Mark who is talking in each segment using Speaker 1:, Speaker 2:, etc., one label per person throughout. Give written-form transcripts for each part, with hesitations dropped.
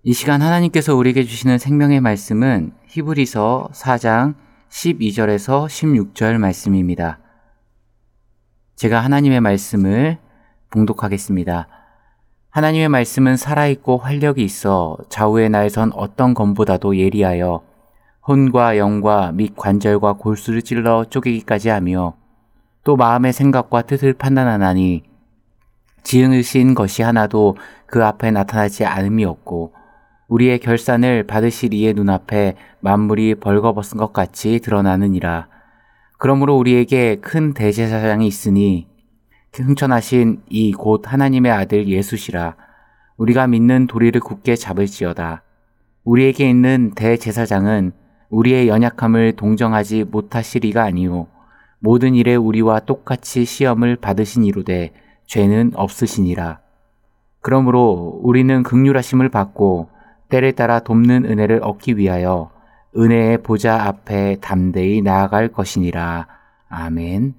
Speaker 1: 이 시간 하나님께서 우리에게 주시는 생명의 말씀은 히브리서 4장 12절에서 16절 말씀입니다. 제가 하나님의 말씀을 봉독하겠습니다. 하나님의 말씀은 살아있고 활력이 있어 좌우의 날선 어떤 검보다도 예리하여 혼과 영과 및 관절과 골수를 찔러 쪼개기까지 하며 또 마음의 생각과 뜻을 판단하나니 지으신 것이 하나도 그 앞에 나타나지 않음이 없고 우리의 결산을 받으실 이의 눈앞에 만물이 벌거벗은 것 같이 드러나느니라. 그러므로 우리에게 큰 대제사장이 있으니 승천하신 이 곧 하나님의 아들 예수시라. 우리가 믿는 도리를 굳게 잡을지어다. 우리에게 있는 대제사장은 우리의 연약함을 동정하지 못하시리가 아니요 모든 일에 우리와 똑같이 시험을 받으신 이로되 죄는 없으시니라. 그러므로 우리는 긍휼하심을 받고 때를 따라 돕는 은혜를 얻기 위하여 은혜의 보좌 앞에 담대히 나아갈 것이니라. 아멘.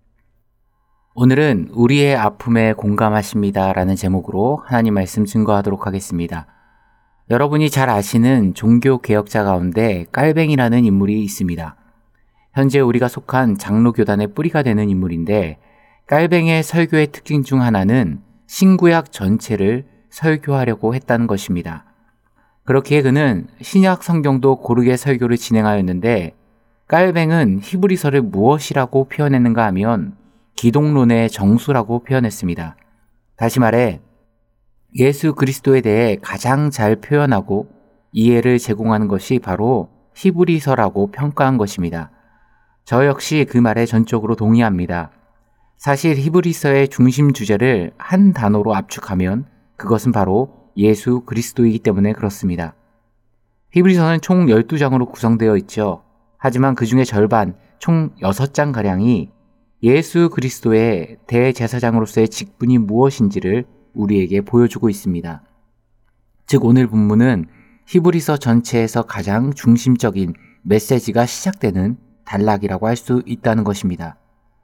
Speaker 1: 오늘은 우리의 아픔에 공감하십니다 라는 제목으로 하나님 말씀 증거하도록 하겠습니다. 여러분이 잘 아시는 종교 개혁자 가운데 깔뱅이라는 인물이 있습니다. 현재 우리가 속한 장로교단의 뿌리가 되는 인물인데 깔뱅이의 설교의 특징 중 하나는 신구약 전체를 설교하려고 했다는 것입니다. 그렇기에 그는 신약 성경도 고르게 설교를 진행하였는데 깔뱅은 히브리서를 무엇이라고 표현했는가 하면 기독론의 정수라고 표현했습니다. 다시 말해 예수 그리스도에 대해 가장 잘 표현하고 이해를 제공하는 것이 바로 히브리서라고 평가한 것입니다. 저 역시 그 말에 전적으로 동의합니다. 사실 히브리서의 중심 주제를 한 단어로 압축하면 그것은 바로 예수 그리스도이기 때문에 그렇습니다. 히브리서는 총 12장으로 구성되어 있죠. 하지만 그 중에 절반, 총 6장가량이 예수 그리스도의 대제사장으로서의 직분이 무엇인지를 우리에게 보여주고 있습니다. 즉 오늘 본문은 히브리서 전체에서 가장 중심적인 메시지가 시작되는 단락이라고 할 수 있다는 것입니다.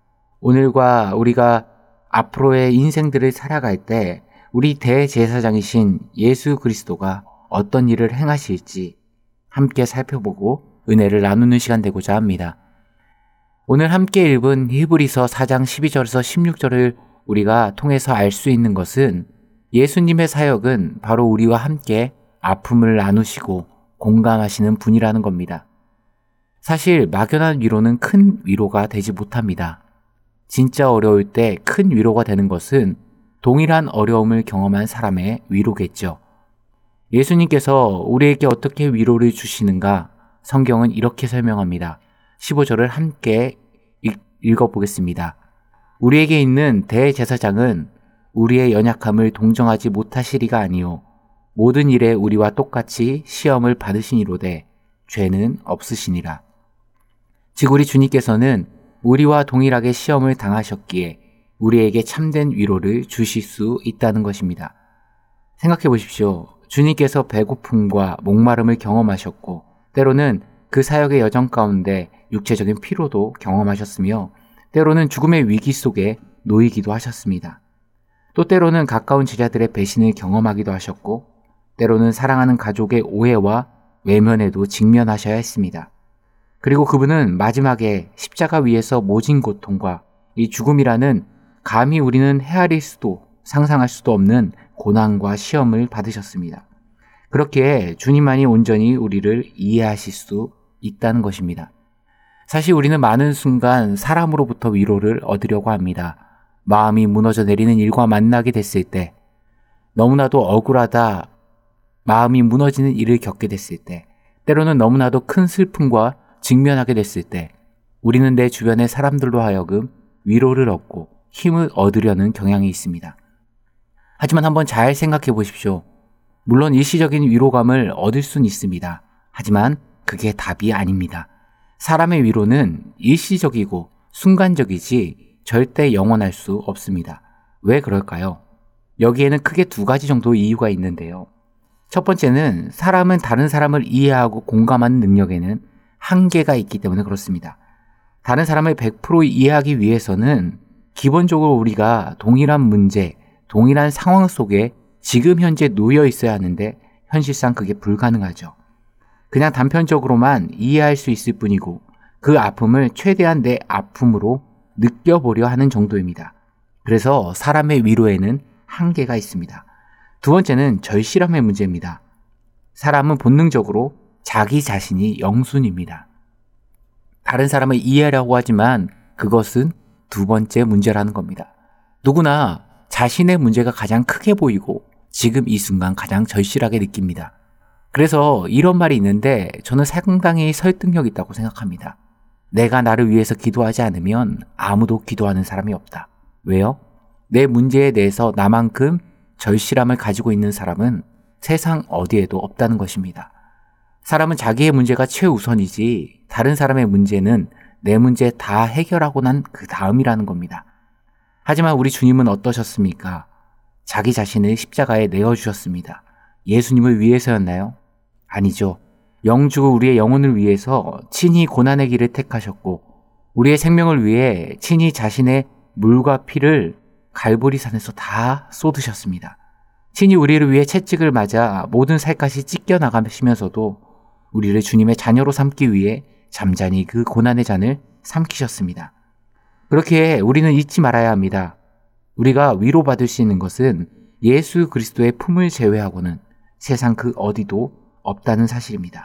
Speaker 1: 오늘과 우리가 앞으로의 인생들을 살아갈 때 우리 대제사장이신 예수 그리스도가 어떤 일을 행하실지 함께 살펴보고 은혜를 나누는 시간 되고자 합니다. 오늘 함께 읽은 히브리서 4장 12절에서 16절을 우리가 통해서 알 수 있는 것은 예수님의 사역은 바로 우리와 함께 아픔을 나누시고 공감하시는 분이라는 겁니다. 사실 막연한 위로는 큰 위로가 되지 못합니다. 진짜 어려울 때 큰 위로가 되는 것은 동일한 어려움을 경험한 사람의 위로겠죠. 예수님께서 우리에게 어떻게 위로를 주시는가 성경은 이렇게 설명합니다. 15절을 함께 읽어보겠습니다. 우리에게 있는 대제사장은 우리의 연약함을 동정하지 못하시리가 아니요 모든 일에 우리와 똑같이 시험을 받으시니로되 죄는 없으시니라. 즉 우리 주님께서는 우리와 동일하게 시험을 당하셨기에 우리에게 참된 위로를 주실 수 있다는 것입니다. 생각해 보십시오. 주님께서 배고픔과 목마름을 경험하셨고 때로는 그 사역의 여정 가운데 육체적인 피로도 경험하셨으며 때로는 죽음의 위기 속에 놓이기도 하셨습니다. 또 때로는 가까운 제자들의 배신을 경험하기도 하셨고 때로는 사랑하는 가족의 오해와 외면에도 직면하셔야 했습니다. 그리고 그분은 마지막에 십자가 위에서 모진 고통과 이 죽음이라는 감히 우리는 헤아릴 수도 상상할 수도 없는 고난과 시험을 받으셨습니다. 그렇기에 주님만이 온전히 우리를 이해하실 수 있다는 것입니다. 사실 우리는 많은 순간 사람으로부터 위로를 얻으려고 합니다. 마음이 무너져 내리는 일과 만나게 됐을 때, 너무나도 억울하다, 마음이 무너지는 일을 겪게 됐을 때, 때로는 너무나도 큰 슬픔과 직면하게 됐을 때, 우리는 내 주변의 사람들로 하여금 위로를 얻고 힘을 얻으려는 경향이 있습니다. 하지만 한번 잘 생각해 보십시오. 물론 일시적인 위로감을 얻을 수는 있습니다. 하지만 그게 답이 아닙니다. 사람의 위로는 일시적이고 순간적이지 절대 영원할 수 없습니다. 왜 그럴까요? 여기에는 크게 두 가지 정도 이유가 있는데요. 첫 번째는 사람은 다른 사람을 이해하고 공감하는 능력에는 한계가 있기 때문에 그렇습니다. 다른 사람을 100% 이해하기 위해서는 기본적으로 우리가 동일한 문제, 동일한 상황 속에 지금 현재 놓여 있어야 하는데 현실상 그게 불가능하죠. 그냥 단편적으로만 이해할 수 있을 뿐이고 그 아픔을 최대한 내 아픔으로 느껴보려 하는 정도입니다. 그래서 사람의 위로에는 한계가 있습니다. 두 번째는 절실함의 문제입니다. 사람은 본능적으로 자기 자신이 영순입니다. 다른 사람을 이해하려고 하지만 그것은 두 번째 문제라는 겁니다. 누구나 자신의 문제가 가장 크게 보이고 지금 이 순간 가장 절실하게 느낍니다. 그래서 이런 말이 있는데 저는 상당히 설득력 있다고 생각합니다. 내가 나를 위해서 기도하지 않으면 아무도 기도하는 사람이 없다. 왜요? 내 문제에 대해서 나만큼 절실함을 가지고 있는 사람은 세상 어디에도 없다는 것입니다. 사람은 자기의 문제가 최우선이지 다른 사람의 문제는 내 문제 다 해결하고 난 그 다음이라는 겁니다. 하지만 우리 주님은 어떠셨습니까? 자기 자신을 십자가에 내어주셨습니다. 예수님을 위해서였나요? 아니죠. 영주 우리의 영혼을 위해서 친히 고난의 길을 택하셨고 우리의 생명을 위해 친히 자신의 물과 피를 갈보리산에서 다 쏟으셨습니다. 친히 우리를 위해 채찍을 맞아 모든 살갗이 찢겨나가시면서도 우리를 주님의 자녀로 삼기 위해 잠잠히 그 고난의 잔을 삼키셨습니다. 그렇게 우리는 잊지 말아야 합니다. 우리가 위로받을 수 있는 것은 예수 그리스도의 품을 제외하고는 세상 그 어디도 없다는 사실입니다.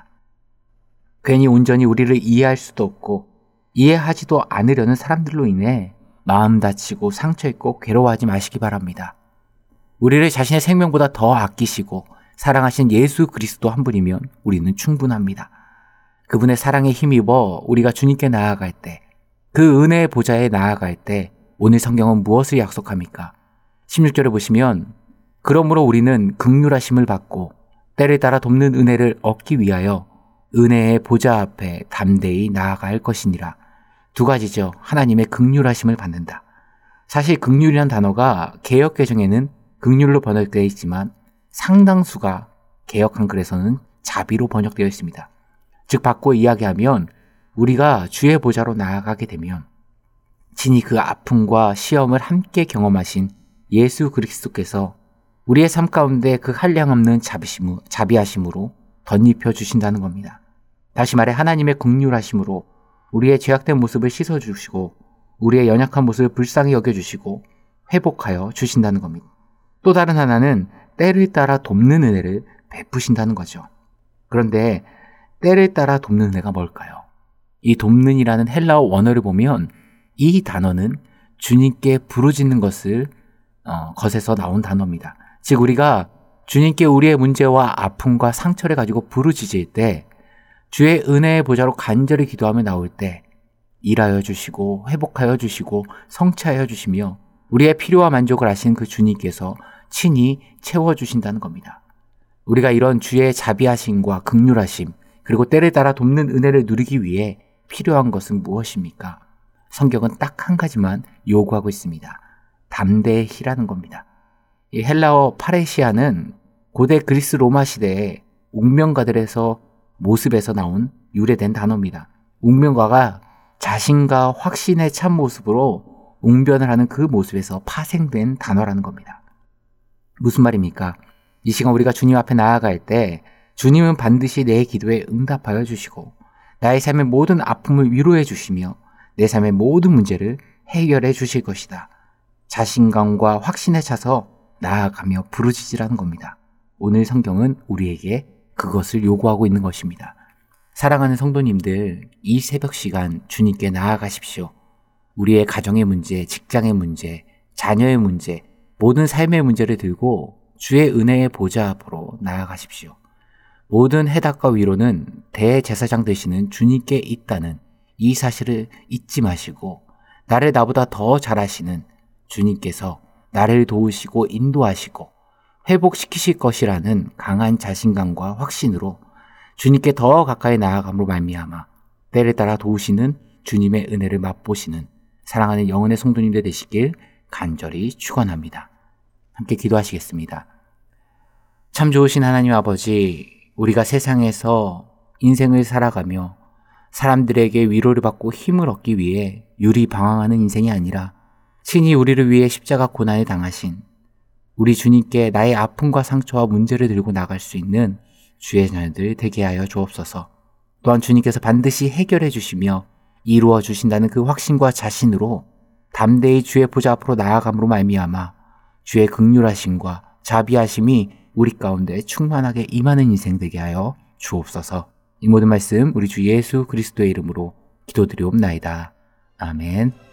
Speaker 1: 괜히 온전히 우리를 이해할 수도 없고 이해하지도 않으려는 사람들로 인해 마음 다치고 상처 입고 괴로워하지 마시기 바랍니다. 우리를 자신의 생명보다 더 아끼시고 사랑하신 예수 그리스도 한 분이면 우리는 충분합니다. 그분의 사랑에 힘입어 우리가 주님께 나아갈 때, 그 은혜의 보좌에 나아갈 때 오늘 성경은 무엇을 약속합니까? 16절에 보시면 그러므로 우리는 긍휼하심을 받고 때를 따라 돕는 은혜를 얻기 위하여 은혜의 보좌 앞에 담대히 나아갈 것이니라. 두 가지죠. 하나님의 긍휼하심을 받는다. 사실 긍휼이란 단어가 개역 개정에는 긍휼로 번역되어 있지만 상당수가 개역 한글에서는 자비로 번역되어 있습니다. 즉 바꿔 이야기하면 우리가 주의 보좌로 나아가게 되면 친히 그 아픔과 시험을 함께 경험하신 예수 그리스도께서 우리의 삶 가운데 그 한량없는 자비하심으로 덧입혀 주신다는 겁니다. 다시 말해 하나님의 긍휼하심으로 우리의 죄악된 모습을 씻어주시고 우리의 연약한 모습을 불쌍히 여겨주시고 회복하여 주신다는 겁니다. 또 다른 하나는 때를 따라 돕는 은혜를 베푸신다는 거죠. 그런데 때를 따라 돕는 은혜가 뭘까요? 이 돕는이라는 헬라어 원어를 보면 이 단어는 주님께 부르짖는 것을 것에서 나온 단어입니다. 즉 우리가 주님께 우리의 문제와 아픔과 상처를 가지고 부르짖을 때 주의 은혜의 보좌로 간절히 기도하며 나올 때 일하여 주시고 회복하여 주시고 성취하여 주시며 우리의 필요와 만족을 아신 그 주님께서 친히 채워주신다는 겁니다. 우리가 이런 주의 자비하심과 긍휼하심 그리고 때를 따라 돕는 은혜를 누리기 위해 필요한 것은 무엇입니까? 성경은 딱 한 가지만 요구하고 있습니다. 담대히라는 겁니다. 이 헬라어 파레시아는 고대 그리스 로마 시대의 웅명가들에서 모습에서 나온 유래된 단어입니다. 웅명가가 자신과 확신의 참모습으로 웅변을 하는 그 모습에서 파생된 단어라는 겁니다. 무슨 말입니까? 이 시간 우리가 주님 앞에 나아갈 때 주님은 반드시 내 기도에 응답하여 주시고 나의 삶의 모든 아픔을 위로해 주시며 내 삶의 모든 문제를 해결해 주실 것이다. 자신감과 확신에 차서 나아가며 부르짖으라는 겁니다. 오늘 성경은 우리에게 그것을 요구하고 있는 것입니다. 사랑하는 성도님들, 이 새벽 시간 주님께 나아가십시오. 우리의 가정의 문제, 직장의 문제, 자녀의 문제, 모든 삶의 문제를 들고 주의 은혜의 보좌 앞으로 나아가십시오. 모든 해답과 위로는 대제사장 되시는 주님께 있다는 이 사실을 잊지 마시고 나를 나보다 더 잘하시는 주님께서 나를 도우시고 인도하시고 회복시키실 것이라는 강한 자신감과 확신으로 주님께 더 가까이 나아감으로 말미암아 때를 따라 도우시는 주님의 은혜를 맛보시는 사랑하는 영혼의 성도님들 되시길 간절히 축원합니다. 함께 기도하시겠습니다. 참 좋으신 하나님 아버지, 우리가 세상에서 인생을 살아가며 사람들에게 위로를 받고 힘을 얻기 위해 유리방황하는 인생이 아니라 친히 우리를 위해 십자가 고난을 당하신 우리 주님께 나의 아픔과 상처와 문제를 들고 나갈 수 있는 주의 자녀들 되게 하여 주옵소서. 또한 주님께서 반드시 해결해 주시며 이루어 주신다는 그 확신과 자신으로 담대히 주의 보좌 앞으로 나아감으로 말미암아 주의 긍휼하심과 자비하심이 우리 가운데 충만하게 임하는 인생 되게 하여 주옵소서. 이 모든 말씀 우리 주 예수 그리스도의 이름으로 기도드리옵나이다. 아멘.